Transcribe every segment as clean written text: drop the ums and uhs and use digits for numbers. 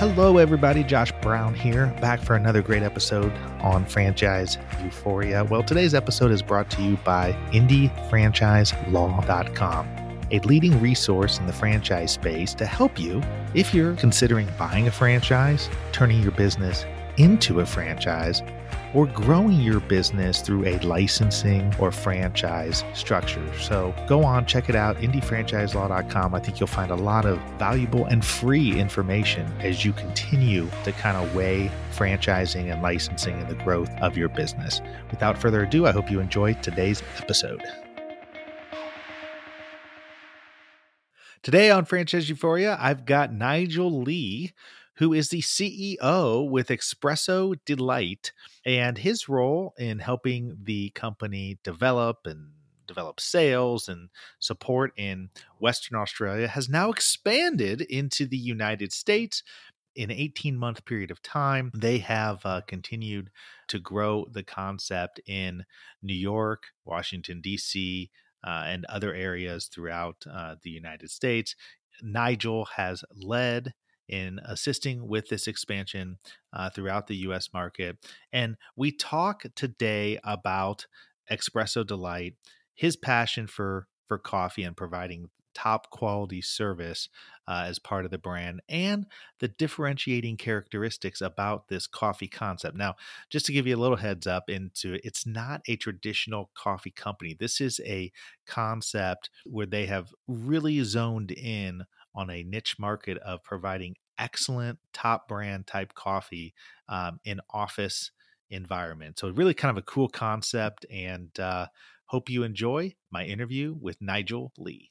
Hello, everybody. Josh Brown here, back for another great episode on Franchise Euphoria. Well, today's episode is brought to you by IndyFranchiseLaw.com, a leading resource in the franchise space to help you if you're considering buying a franchise, turning your business into a franchise, or growing your business through a licensing or franchise structure. So go on, check it out, IndyFranchiseLaw.com. I think you'll find a lot of valuable and free information as you continue to kind of weigh franchising and licensing and the growth of your business. Without further ado, I hope you enjoy today's episode. Today on Franchise Euphoria, I've got Nigel Lee, who is the CEO with Espresso Delight, and his role in helping the company develop sales and support in Western Australia has now expanded into the United States. In an 18-month period of time, they have continued to grow the concept in New York, Washington, D.C., and other areas throughout the United States. Nigel has led in assisting with this expansion throughout the U.S. market. And we talk today about Espresso Delight, his passion for coffee and providing top quality service as part of the brand, and the differentiating characteristics about this coffee concept. Now, just to give you a little heads up into it, it's not a traditional coffee company. This is a concept where they have really zoned in on a niche market of providing excellent top brand type coffee in office environment. So really kind of a cool concept, and hope you enjoy my interview with Nigel Lee.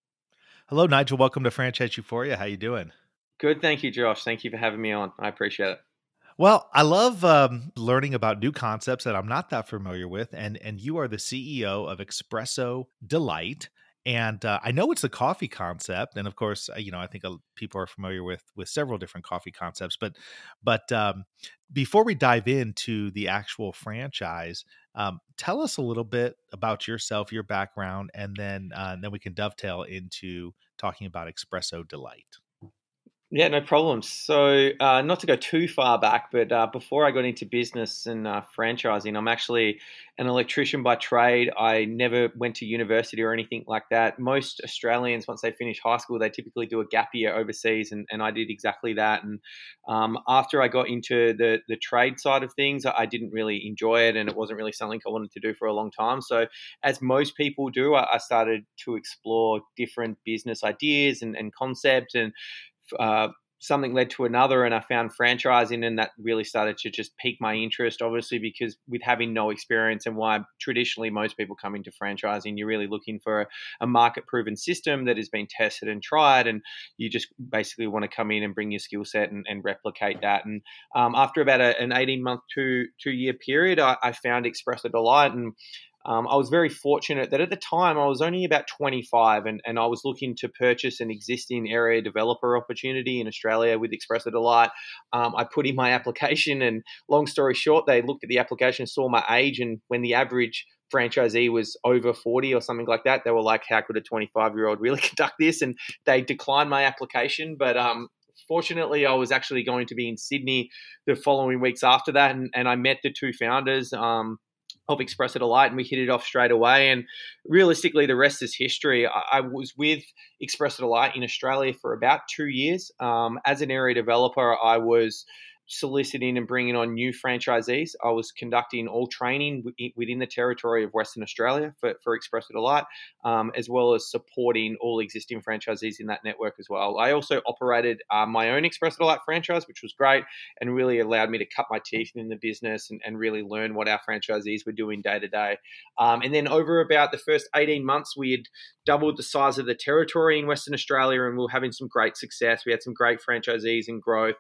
Hello, Nigel. Welcome to Franchise Euphoria. How you doing? Good. Thank you, Josh. Thank you for having me on. I appreciate it. Well, I love learning about new concepts that I'm not that familiar with, and you are the CEO of Espresso Delight, and I know it's a coffee concept, and of course, I think people are familiar with several different coffee concepts, but before we dive into the actual franchise, tell us a little bit about yourself, your background, and then we can dovetail into talking about Espresso Delight. Yeah, no problems. So not to go too far back, but before I got into business and franchising, I'm actually an electrician by trade. I never went to university or anything like that. Most Australians, once they finish high school, they typically do a gap year overseas, and I did exactly that. And after I got into the trade side of things, I didn't really enjoy it, and it wasn't really something I wanted to do for a long time. So as most people do, I started to explore different business ideas and concepts, and something led to another, and I found franchising, and that really started to just pique my interest, obviously, because with having no experience, and why traditionally most people come into franchising, you're really looking for a market-proven system that has been tested and tried, and you just basically want to come in and bring your skill set and replicate that. And after about an 18-month, two-year period, I found Espresso Delight, and I was very fortunate that at the time I was only about 25, and I was looking to purchase an existing area developer opportunity in Australia with Espresso Delight. I put in my application, and long story short, they looked at the application, saw my age, and when the average franchisee was over 40 or something like that, they were like, how could a 25-year-old really conduct this? And they declined my application. But fortunately, I was actually going to be in Sydney the following weeks after that, and I met the two founders of Espresso Delight, and we hit it off straight away. And realistically, the rest is history. I was with Espresso Delight in Australia for about 2 years. As an area developer, I was soliciting and bringing on new franchisees. I was conducting all training within the territory of Western Australia for Espresso Delight, as well as supporting all existing franchisees in that network as well. I also operated my own Espresso Delight franchise, which was great and really allowed me to cut my teeth in the business and really learn what our franchisees were doing day to day. And then over about the first 18 months, we had doubled the size of the territory in Western Australia, and we were having some great success. We had some great franchisees and growth.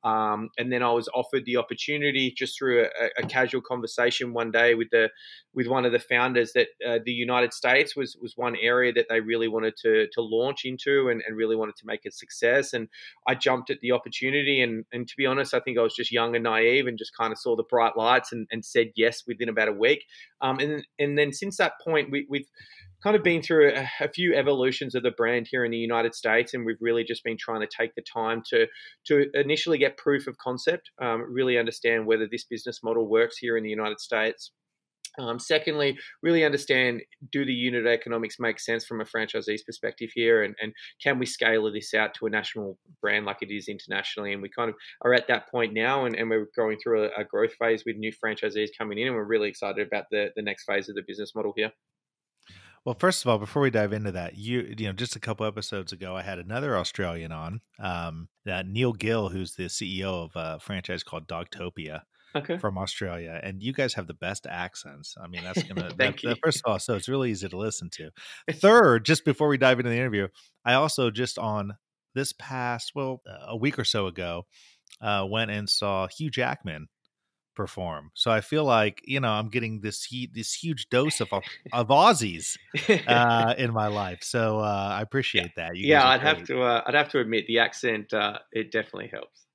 And then I was offered the opportunity just through a casual conversation one day with one of the founders that the United States was one area that they really wanted to launch into and really wanted to make a success. And I jumped at the opportunity. And to be honest, I think I was just young and naive and just kind of saw the bright lights and said yes within about a week. And then since that point, we've kind of been through a few evolutions of the brand here in the United States, and we've really just been trying to take the time to initially get proof of concept, really understand whether this business model works here in the United States. Secondly, really understand, do the unit economics make sense from a franchisee's perspective here, and can we scale this out to a national brand like it is internationally? And we kind of are at that point now, and we're going through a growth phase with new franchisees coming in, and we're really excited about the next phase of the business model here. Well, first of all, before we dive into that, just a couple episodes ago, I had another Australian on, Neil Gill, who's the CEO of a franchise called Dogtopia Okay. from Australia, and you guys have the best accents. I mean, that's gonna Thank you. first of all, so it's really easy to listen to. Third, just before we dive into the interview, I also just on this past a week or so ago, went and saw Hugh Jackman perform. So I feel like I'm getting this huge dose of Aussies in my life. So I appreciate that. You guys Yeah, are I'd have great. to I'd have to admit the accent, it definitely helps.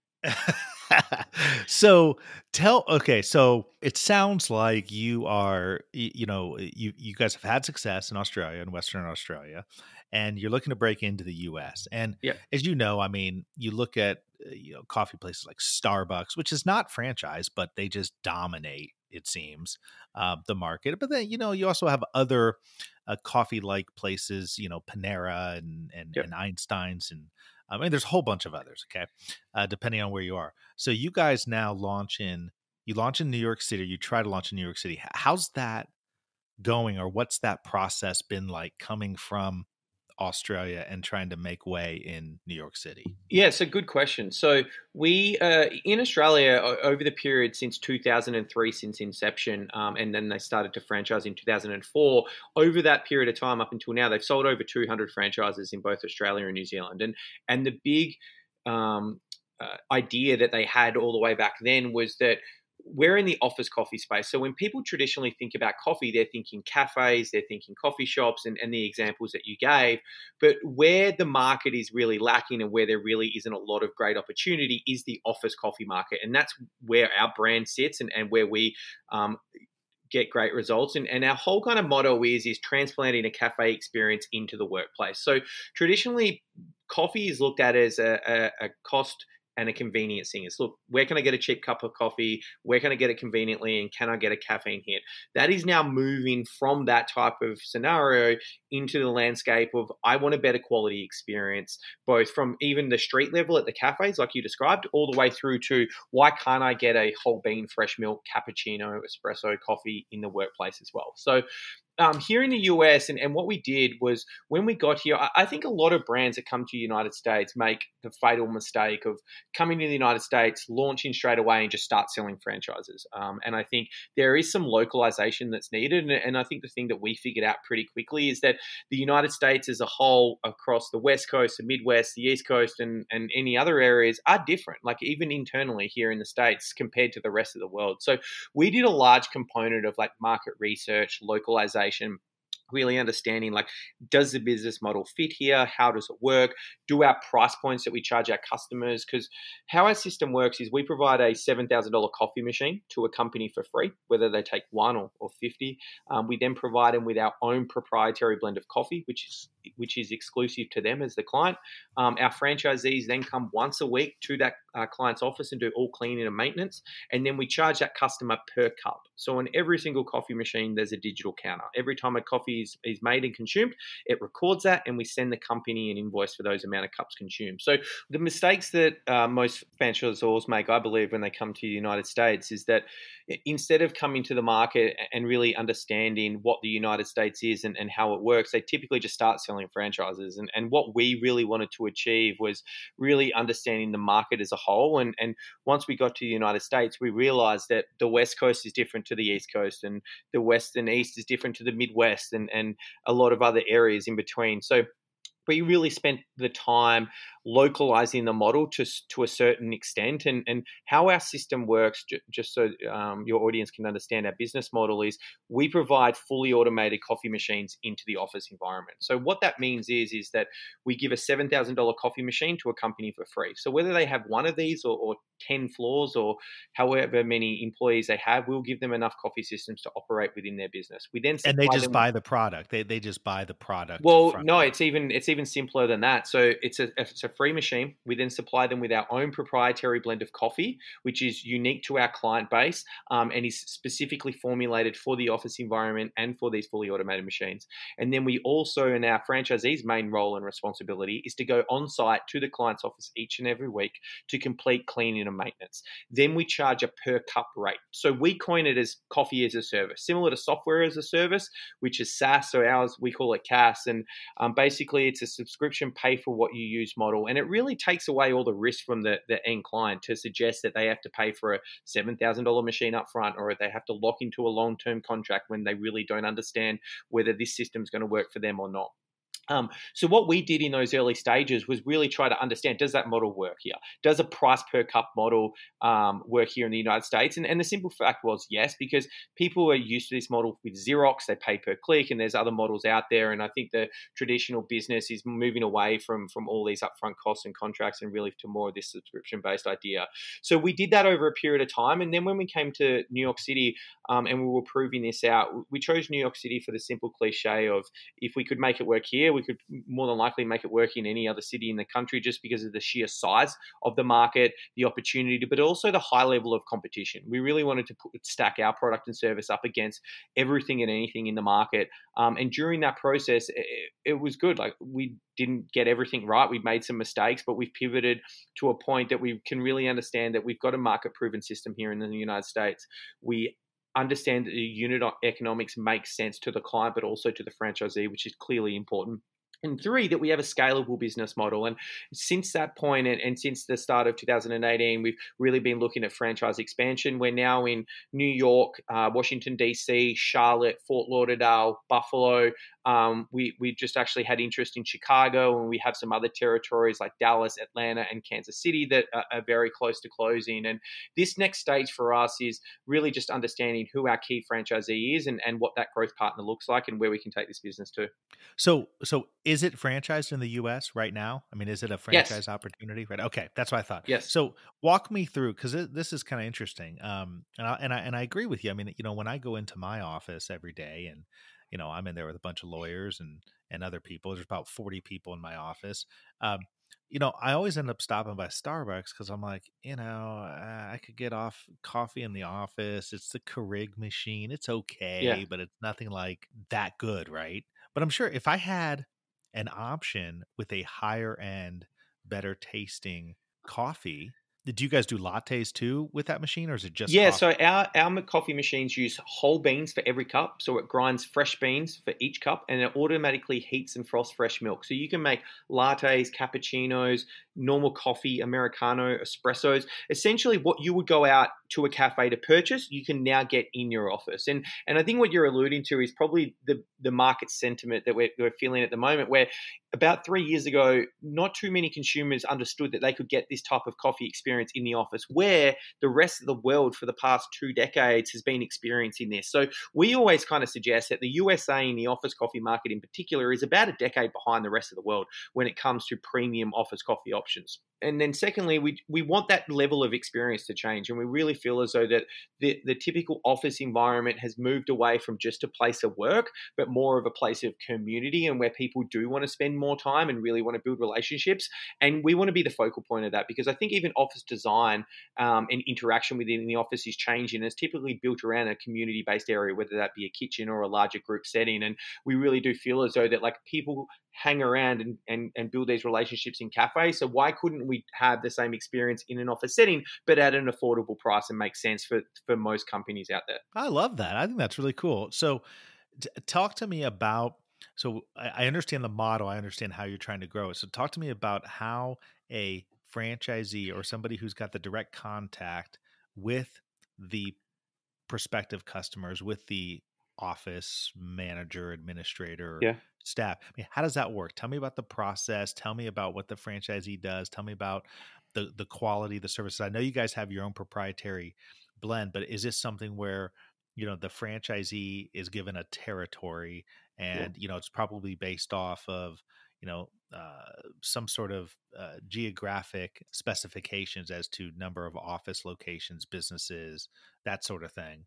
So so it sounds like you are you guys have had success in Australia and Western Australia, and you're looking to break into the US. And Yeah. as you know, I mean, you look at coffee places like Starbucks, which is not franchise, but they just dominate, it seems, the market. But then you also have other coffee like places, Panera Yep. and Einstein's, and I mean, there's a whole bunch of others. Okay, depending on where you are. So you guys now you launch in New York City. You try to launch in New York City. How's that going, or what's that process been like coming from Australia and trying to make way in New York City? Yeah, it's a good question. So we in Australia over the period since 2003, since inception, and then they started to franchise in 2004. Over that period of time up until now, they've sold over 200 franchises in both Australia and New Zealand. And the big idea that they had all the way back then was that we're in the office coffee space. So when people traditionally think about coffee, they're thinking cafes, they're thinking coffee shops, and the examples that you gave. But where the market is really lacking and where there really isn't a lot of great opportunity is the office coffee market. And that's where our brand sits and where we get great results. And our whole kind of motto is transplanting a cafe experience into the workplace. So traditionally, coffee is looked at as a cost and a convenience thing. It's, look, where can I get a cheap cup of coffee? Where can I get it conveniently? And can I get a caffeine hit? That is now moving from that type of scenario into the landscape of, I want a better quality experience, both from even the street level at the cafes, like you described, all the way through to, why can't I get a whole bean fresh milk cappuccino, espresso coffee in the workplace as well? So here in the US, and what we did was, when we got here, I think a lot of brands that come to the United States make the fatal mistake of coming to the United States, launching straight away, and just start selling franchises. And I think there is some localization that's needed. And I think the thing that we figured out pretty quickly is that the United States as a whole, across the West Coast, the Midwest, the East Coast, and any other areas, are different, like even internally here in the States compared to the rest of the world. So we did a large component of like market research, localization, really understanding, like, does the business model fit here? How does it work? Do our price points that we charge our customers? Because how our system works is, we provide a $7,000 coffee machine to a company for free, whether they take one or 50. We then provide them with our own proprietary blend of coffee, which is exclusive to them as the client. Our franchisees then come once a week to that client's office and do all cleaning and maintenance. And then we charge that customer per cup. So on every single coffee machine, there's a digital counter. Every time a coffee is made and consumed, it records that, and we send the company an invoice for those amount of cups consumed. So the mistakes that most franchisors make, I believe, when they come to the United States, is that instead of coming to the market and really understanding what the United States is and how it works, they typically just start selling franchises. And what we really wanted to achieve was really understanding the market as a whole. And once we got to the United States, we realized that the West Coast is different to the East Coast, and the West and East is different to the Midwest, and a lot of other areas in between. So we really spent the time localizing the model to a certain extent. And how our system works, just so your audience can understand our business model, is we provide fully automated coffee machines into the office environment. So what that means is that we give a $7,000 coffee machine to a company for free. So whether they have one of these or 10 floors or however many employees they have, we'll give them enough coffee systems to operate within their business. We then And they supply just them. buy the product. They just buy the product Well, from no, you. it's even simpler than that. So it's a free machine. We then supply them with our own proprietary blend of coffee, which is unique to our client base, and is specifically formulated for the office environment and for these fully automated machines. And then we also, in our franchisees' main role and responsibility, is to go on site to the client's office each and every week to complete cleaning and maintenance. Then we charge a per cup rate. So we coin it as coffee as a service, similar to software as a service, which is SaaS. So ours, we call it CaaS. And basically, it's a subscription pay for what you use model. And it really takes away all the risk from the end client to suggest that they have to pay for a $7,000 machine up front, or they have to lock into a long-term contract when they really don't understand whether this system's going to work for them or not. So what we did in those early stages was really try to understand, does that model work here? Does a price per cup model work here in the United States? And the simple fact was yes, because people are used to this model with Xerox. They pay per click, and there's other models out there. And I think the traditional business is moving away from all these upfront costs and contracts and really to more of this subscription-based idea. So we did that over a period of time. And then when we came to New York City and we were proving this out, we chose New York City for the simple cliche of, if we could make it work here, we could more than likely make it work in any other city in the country, just because of the sheer size of the market, the opportunity, but also the high level of competition. We really wanted to stack our product and service up against everything and anything in the market. And during that process, it was good. Like, we didn't get everything right. We made some mistakes, but we've pivoted to a point that we can really understand that we've got a market proven system here in the United States. We understand that the unit economics makes sense to the client, but also to the franchisee, which is clearly important. And three, that we have a scalable business model. And since that point, and since the start of 2018, we've really been looking at franchise expansion. We're now in New York, Washington, D.C., Charlotte, Fort Lauderdale, Buffalo. We just actually had interest in Chicago, and we have some other territories like Dallas, Atlanta, and Kansas City that are very close to closing. And this next stage for us is really just understanding who our key franchisee is and what that growth partner looks like and where we can take this business to. So is it franchised in the US right now? I mean, is it a Yes. franchise opportunity? Right. Okay, that's what I thought. Yes. So walk me through, because this is kind of interesting. And I agree with you. I mean, when I go into my office every day, and I'm in there with a bunch of lawyers and other people. There's about 40 people in my office. Um, I always end up stopping by Starbucks because I'm like, I could get off coffee in the office. It's the Keurig machine. It's Yeah. okay, but it's nothing like that good, right? But I'm sure if I had an option with a higher end, better tasting coffee, did you guys do lattes too with that machine, or is it just Yeah, coffee? so our coffee machines use whole beans for every cup. So it grinds fresh beans for each cup, and it automatically heats and frosts fresh milk. So you can make lattes, cappuccinos, normal coffee, Americano, espressos. Essentially, what you would go out to a cafe to purchase, you can now get in your office. And I think what you're alluding to is probably the market sentiment that we're feeling at the moment, where about 3 years ago, not too many consumers understood that they could get this type of coffee experience in the office, where the rest of the world for the past 2 decades has been experiencing this. So we always kind of suggest that the USA in the office coffee market in particular is about a decade behind the rest of the world when it comes to premium office coffee options. And then secondly, we want that level of experience to change. And we really feel as though that the typical office environment has moved away from just a place of work, but more of a place of community, and where people do want to spend more time and really want to build relationships. And we want to be the focal point of that, because I think even office design and interaction within the office is changing. It's typically built around a community-based area, whether that be a kitchen or a larger group setting. And we really do feel as though that, like, people hang around and build these relationships in cafes. So why couldn't we have the same experience in an office setting, but at an affordable price and make sense for most companies out there? I love that. I think that's really cool. So talk to me about, so I understand the model. I understand how you're trying to grow it. So talk to me about how a franchisee or somebody who's got the direct contact with the prospective customers, with the office manager, administrator, Yeah. staff. I mean, how does that work? Tell me about the process. Tell me about what the franchisee does. Tell me about the quality of the services. I know you guys have your own proprietary blend, but is this something where, the franchisee is given a territory Yeah. and, it's probably based off of, you know, some sort of geographic specifications as to number of office locations, businesses, that sort of thing.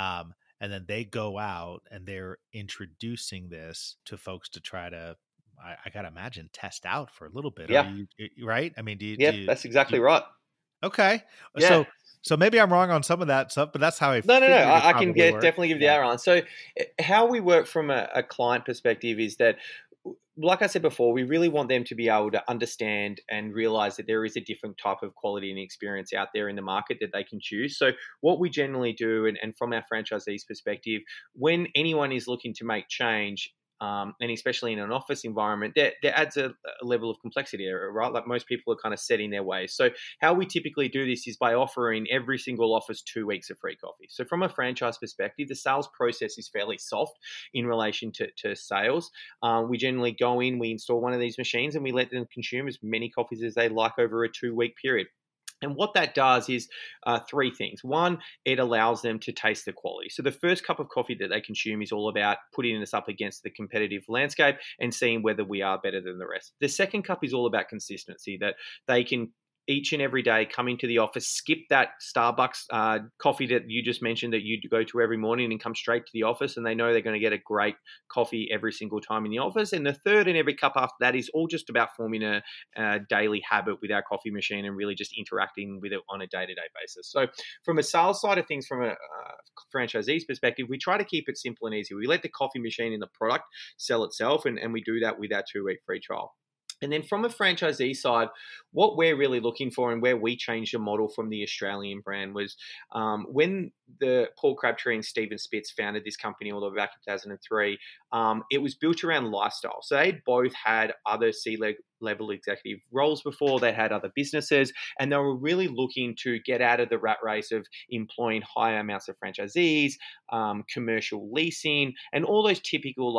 And then they go out and they're introducing this to folks to try to, I gotta imagine, test out for a little bit. Are Yeah. you right? I mean, Yeah. That's exactly right. okay? Yeah. So maybe I'm wrong on some of that stuff, but that's how I No. figured it I can probably worked. definitely give you the Yeah. outline. So, how we work from a client perspective is that, like I said before, we really want them to be able to understand and realize that there is a different type of quality and experience out there in the market that they can choose. So, what we generally do, and from our franchisees' perspective, when anyone is looking to make change, and especially in an office environment, there adds a level of complexity, right? Like most people are kind of set in their ways. So, how we typically do this is by offering every single office 2 weeks of free coffee. So, from a franchise perspective, the sales process is fairly soft in relation to sales. We generally go in, we install one of these machines, and we let them consume as many coffees as they like over a 2 week period. And what that does is three things. One, it allows them to taste the quality. So the first cup of coffee that they consume is all about putting us up against the competitive landscape and seeing whether we are better than the rest. The second cup is all about consistency, that they can each and every day come into the office, skip that Starbucks coffee that you just mentioned that you go to every morning and come straight to the office, and they know they're going to get a great coffee every single time in the office. And the third and every cup after that is all just about forming a daily habit with our coffee machine and really just interacting with it on a day-to-day basis. So from a sales side of things, from a franchisee's perspective, we try to keep it simple and easy. We let the coffee machine and the product sell itself, and we do that with our 2 week free trial. And then from a franchisee side, what we're really looking for and where we changed the model from the Australian brand was when the Paul Crabtree and Stephen Spitz founded this company all the way back in 2003, it was built around lifestyle. So they both had other C-level executive roles before, they had other businesses, and they were really looking to get out of the rat race of employing higher amounts of franchisees, commercial leasing, and all those typical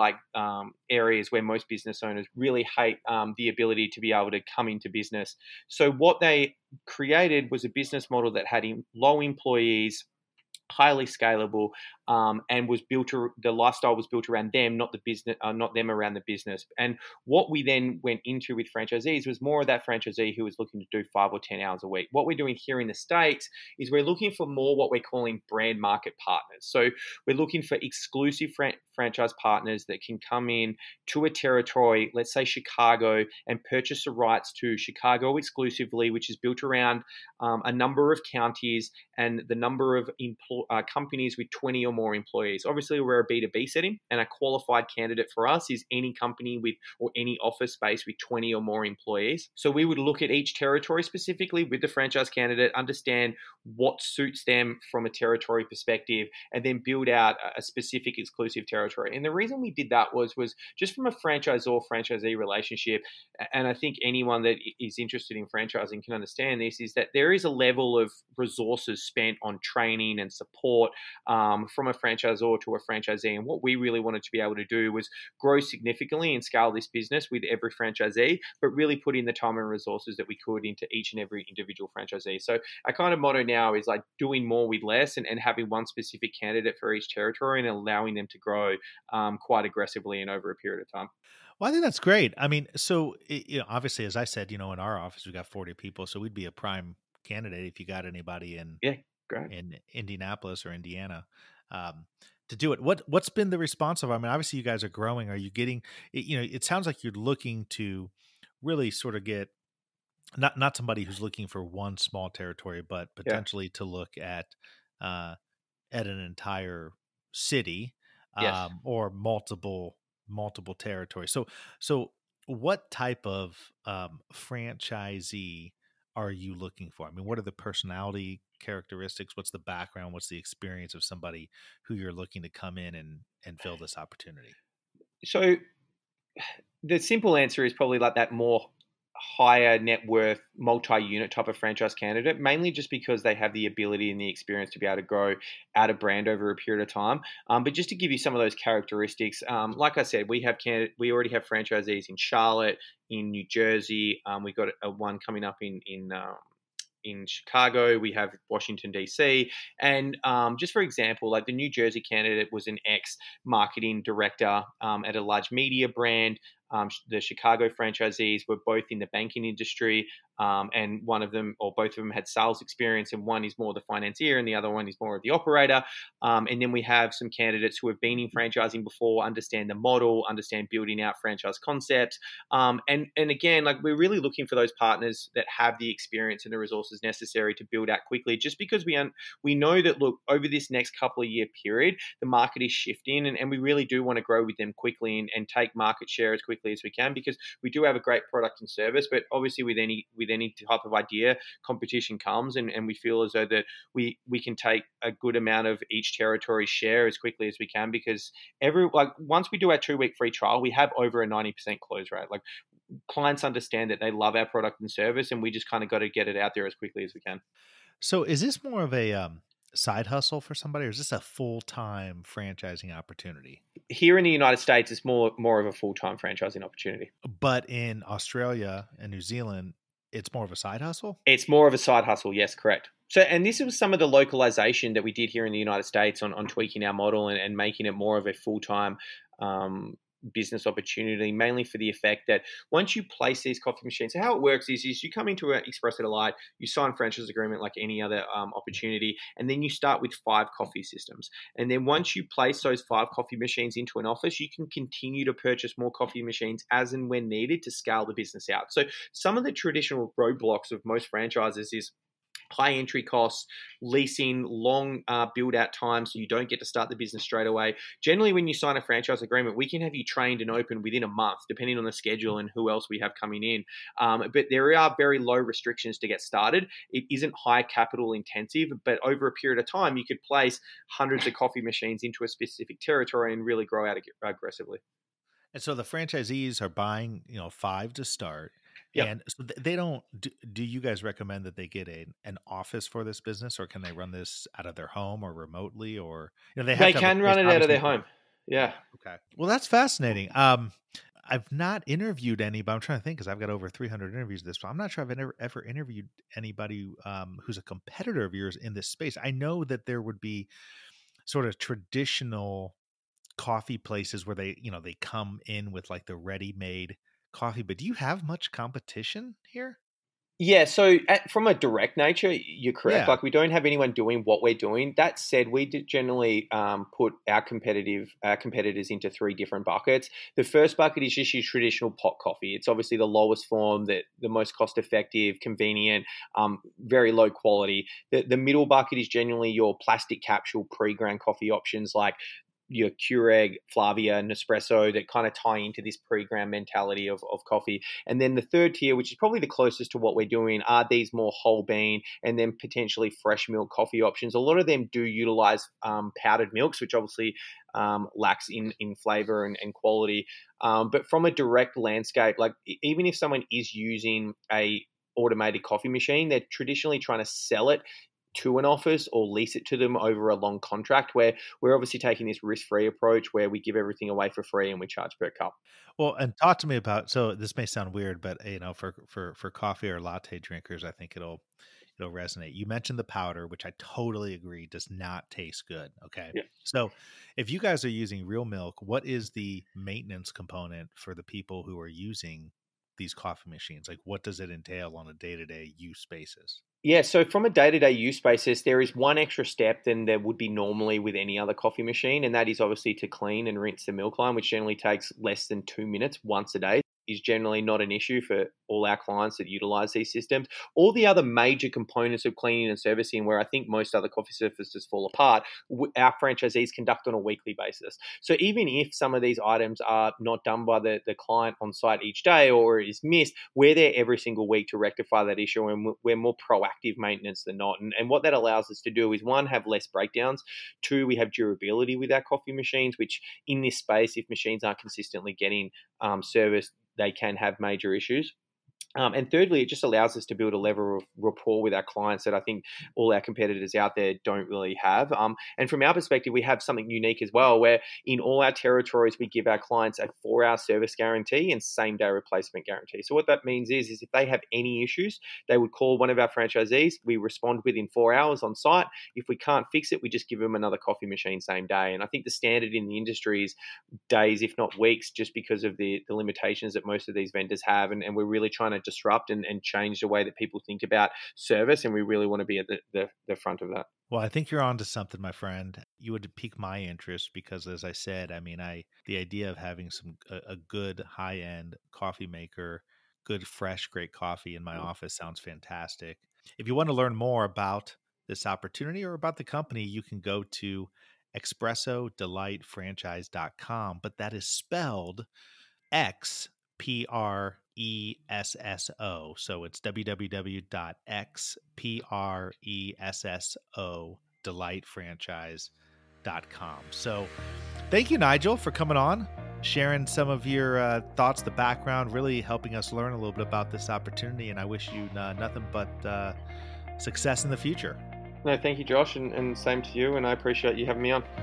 areas where most business owners really hate the ability to be able to come into business. So what they created was a business model that had low employees, highly scalable, and was the lifestyle was built around them, not the business, not them around the business. And what we then went into with franchisees was more of that franchisee who was looking to do 5 or 10 hours a week. What we're doing here in the States is we're looking for more what we're calling brand market partners. So we're looking for exclusive franchise partners that can come in to a territory, let's say Chicago, and purchase the rights to Chicago exclusively, which is built around a number of counties and the number of companies with 20 or more employees. Obviously, we're a B2B setting, and a qualified candidate for us is any company with or any office space with 20 or more employees. So we would look at each territory specifically with the franchise candidate, understand what suits them from a territory perspective, and then build out a specific exclusive territory. And the reason we did that was just from a franchisor-franchisee relationship, and I think anyone that is interested in franchising can understand this, is that there is a level of resources spent on training and support from a franchisor to a franchisee. And what we really wanted to be able to do was grow significantly and scale this business with every franchisee, but really put in the time and resources that we could into each and every individual franchisee. So our kind of motto now is like doing more with less, and having one specific candidate for each territory and allowing them to grow quite aggressively and over a period of time. Well, I think that's great. I mean, so obviously, as I said, in our office we got 40 people, so we'd be a prime candidate if you got anybody Yeah, great. in Indianapolis or Indiana to do it. What's been the response of? I mean, obviously, you guys are growing. Are you getting? It sounds like you're looking to really sort of get not somebody who's looking for one small territory, but Yeah. potentially to look uh, at an entire city Yes. or multiple territories. So what type of franchisee are you looking for? I mean, what are the personality characteristics? What's the background? What's the experience of somebody who you're looking to come in and fill this opportunity? So the simple answer is probably like that more higher net worth, multi-unit type of franchise candidate, mainly just because they have the ability and the experience to be able to grow out a brand over a period of time. But just to give you some of those characteristics, like I said, we already have franchisees in Charlotte, in New Jersey. We've got one coming up in Chicago, we have Washington, D.C. And just for example, like the New Jersey candidate was an ex-marketing director at a large media brand. The Chicago franchisees were both in the banking industry, and one of them or both of them had sales experience, and one is more the financier and the other one is more of the operator. And then we have some candidates who have been in franchising before, understand the model, understand building out franchise concepts. And again, like we're really looking for those partners that have the experience and the resources necessary to build out quickly, just because we know that, look, over this next couple of year period, the market is shifting, and we really do want to grow with them quickly and take market share as quickly as we can, because we do have a great product and service. But obviously with any type of idea, competition comes, and we feel as though that we can take a good amount of each territory share as quickly as we can, because once we do our 2-week free trial, we have over a 90% close rate. Like, clients understand that they love our product and service, and we just kind of got to get it out there as quickly as we can. So is this more of a side hustle for somebody, or is this a full-time franchising opportunity? Here in the United States, it's more of a full-time franchising opportunity. But in Australia and New Zealand, it's more of a side hustle? It's more of a side hustle, yes, correct. So, and this was some of the localization that we did here in the United States on tweaking our model and making it more of a full-time business opportunity, mainly for the effect that once you place these coffee machines, so how it works is you come into an Espresso Delight, you sign a franchise agreement like any other opportunity, and then you start with 5 coffee systems. And then once you place those 5 coffee machines into an office, you can continue to purchase more coffee machines as and when needed to scale the business out. So some of the traditional roadblocks of most franchises is high entry costs, leasing, long build out times, so you don't get to start the business straight away. Generally, when you sign a franchise agreement, we can have you trained and open within a month, depending on the schedule and who else we have coming in. But there are very low restrictions to get started. It isn't high capital intensive, but over a period of time, you could place hundreds of coffee machines into a specific territory and really grow out aggressively. And so the franchisees are buying, 5 to start. Yep. And so they don't. Do you guys recommend that they get an office for this business, or can they run this out of their home or remotely, or they have They to have a can place, run it out of obviously? their home. Yeah. Okay. Well, that's fascinating. I've not interviewed anybody. I'm trying to think, because I've got over 300 interviews this. But I'm not sure I've ever interviewed anybody who's a competitor of yours in this space. I know that there would be sort of traditional coffee places where they come in with like the ready-made coffee, but do you have much competition here? Yeah, so from a direct nature, you're correct. Yeah. Like, we don't have anyone doing what we're doing. That said, we did generally put our competitors into 3 different buckets. The first bucket is just your traditional pot coffee. It's obviously the lowest form, the most cost effective, convenient, very low quality. The middle bucket is generally your plastic capsule pre-ground coffee options, like your Keurig, Flavia, Nespresso, that kind of tie into this pre-ground mentality of coffee. And then the third tier, which is probably the closest to what we're doing, are these more whole bean and then potentially fresh milk coffee options. A lot of them do utilize powdered milks, which obviously lacks in flavor and quality. But from a direct landscape, like even if someone is using a automated coffee machine, they're traditionally trying to sell it to an office or lease it to them over a long contract, where we're obviously taking this risk-free approach where we give everything away for free and we charge per cup. Well, and talk to me about, so this may sound weird, but for coffee or latte drinkers, I think it'll resonate. You mentioned the powder, which I totally agree does not taste good. Okay. Yeah. So if you guys are using real milk, what is the maintenance component for the people who are using these coffee machines? Like, what does it entail on a day-to-day use basis? Yeah, so from a day-to-day use basis, there is one extra step than there would be normally with any other coffee machine, and that is obviously to clean and rinse the milk line, which generally takes less than 2 minutes once a day. Is generally not an issue for all our clients that utilize these systems. All the other major components of cleaning and servicing, where I think most other coffee services fall apart, our franchisees conduct on a weekly basis. So even if some of these items are not done by the client on site each day, or is missed, we're there every single week to rectify that issue, and we're more proactive maintenance than not. And what that allows us to do is, 1, have less breakdowns. 2, we have durability with our coffee machines, which in this space, if machines aren't consistently getting serviced, they can have major issues. And thirdly, it just allows us to build a level of rapport with our clients that I think all our competitors out there don't really have. And from our perspective, we have something unique as well, where in all our territories, we give our clients a 4-hour service guarantee and same-day replacement guarantee. So what that means is if they have any issues, they would call one of our franchisees. We respond within 4 hours on site. If we can't fix it, we just give them another coffee machine same day. And I think the standard in the industry is days, if not weeks, just because of the limitations that most of these vendors have. And we're really trying to disrupt and change the way that people think about service. And we really want to be at the front of that. Well, I think you're onto something, my friend. You would pique my interest because, as I said, the idea of having a good high-end coffee maker, good, fresh, great coffee in my office sounds fantastic. If you want to learn more about this opportunity or about the company, you can go to expressodelightfranchise.com, but that is spelled XPRESSO. So it's www.xpresso.delightfranchise.com. So thank you, Nigel, for coming on, sharing some of your thoughts, the background, really helping us learn a little bit about this opportunity. And I wish you nothing but success in the future. No, thank you, Josh, and same to you. And I appreciate you having me on.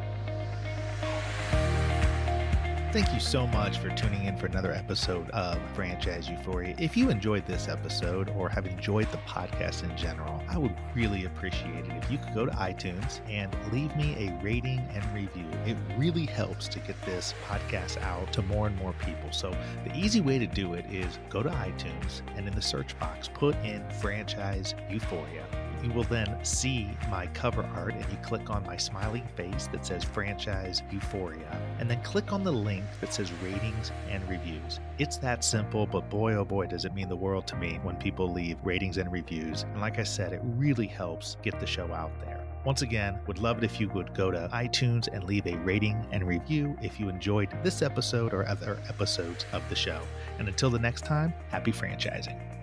Thank you so much for tuning in for another episode of Franchise Euphoria. If you enjoyed this episode or have enjoyed the podcast in general, I would really appreciate it if you could go to iTunes and leave me a rating and review. It really helps to get this podcast out to more and more people. So the easy way to do it is go to iTunes and in the search box, put in Franchise Euphoria. You will then see my cover art and you click on my smiling face that says Franchise Euphoria and then click on the link that says ratings and reviews. It's that simple, but boy, oh boy, does it mean the world to me when people leave ratings and reviews. And like I said, it really helps get the show out there. Once again, would love it if you would go to iTunes and leave a rating and review if you enjoyed this episode or other episodes of the show. And until the next time, happy franchising.